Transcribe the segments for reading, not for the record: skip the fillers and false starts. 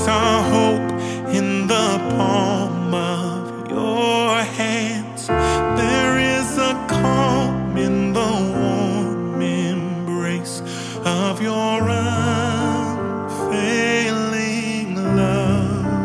place our hope in the palm of your hands. There is a calm in the warm embrace of your unfailing love.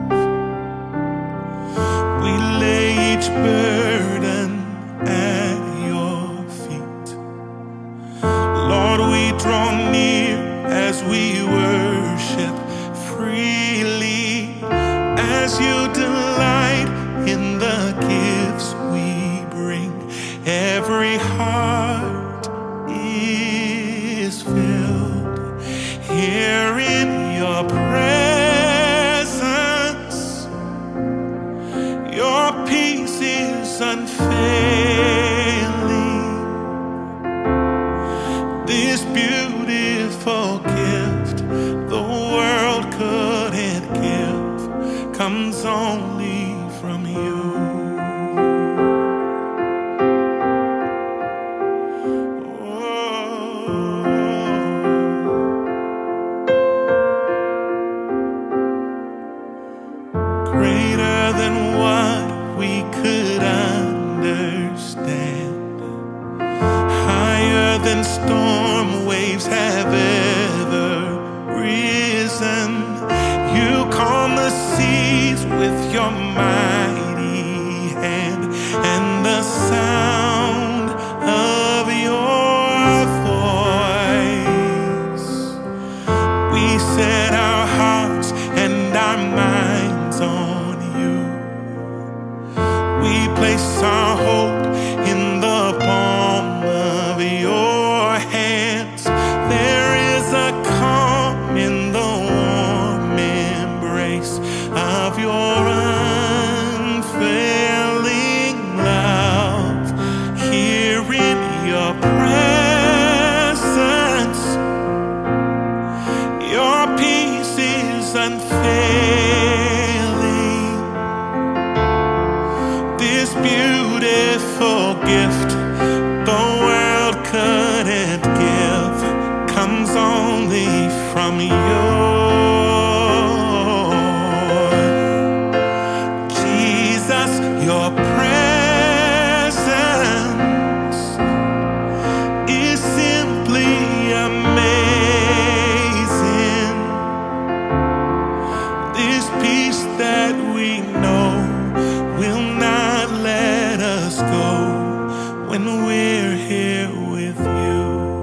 We lay each burden at your feet. Lord, we draw near as we worship freely, as you delight in the gifts we bring. Every heart is filled here in your presence. Your peace is unfailing. This beautiful gift the world couldn't give comes only from you. Greater than what we could understand, higher than storm waves have ever risen. You calm the seas with your mighty hand, and the sound of your voice. We set our hearts and our minds on you. We place our hope in the palm of your hands. There is a calm in the warm embrace of your unfailing love. Here in your presence, your peace is unfailing. This beautiful gift the world couldn't give comes only from you. Jesus, your presence is simply amazing. This peace that we know will not let us go when we're here with you.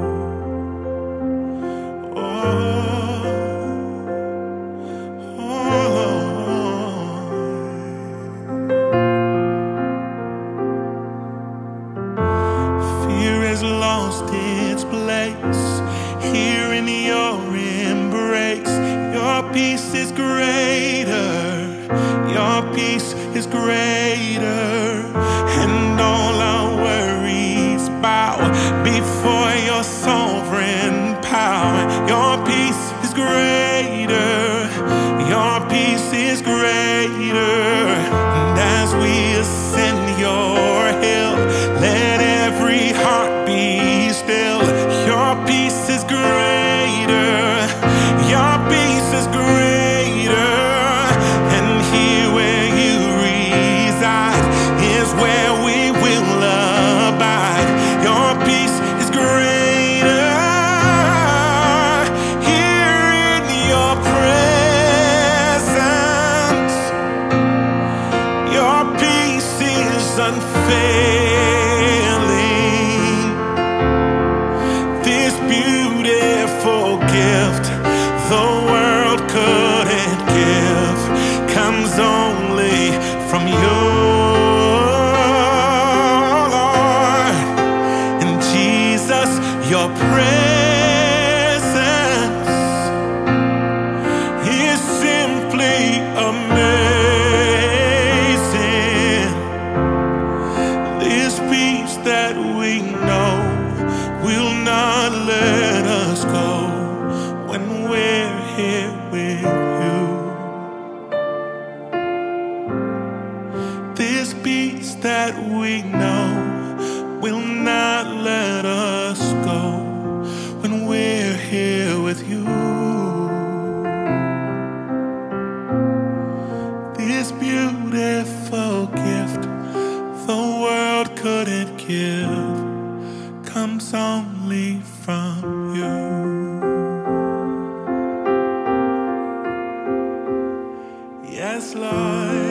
Fear has lost its place here in your embrace. Your peace is greater. Your peace is greater. And all our worries bow before your sovereign power. Your peace is greater. Your peace is greater. And as we ascend your hill, let every heart be still. Your peace is greater. Your peace is greater. And here where you reside is where we will abide. Your peace is greater. Here in your presence, your peace is unfailing. This beautiful gift the world couldn't give comes only from you, Lord. And Jesus, your presence is simply amazing. This peace that we know will not let us go when we're here with you. This peace that we know will not let us go when we're here with you. comes only from you. Yes, Lord.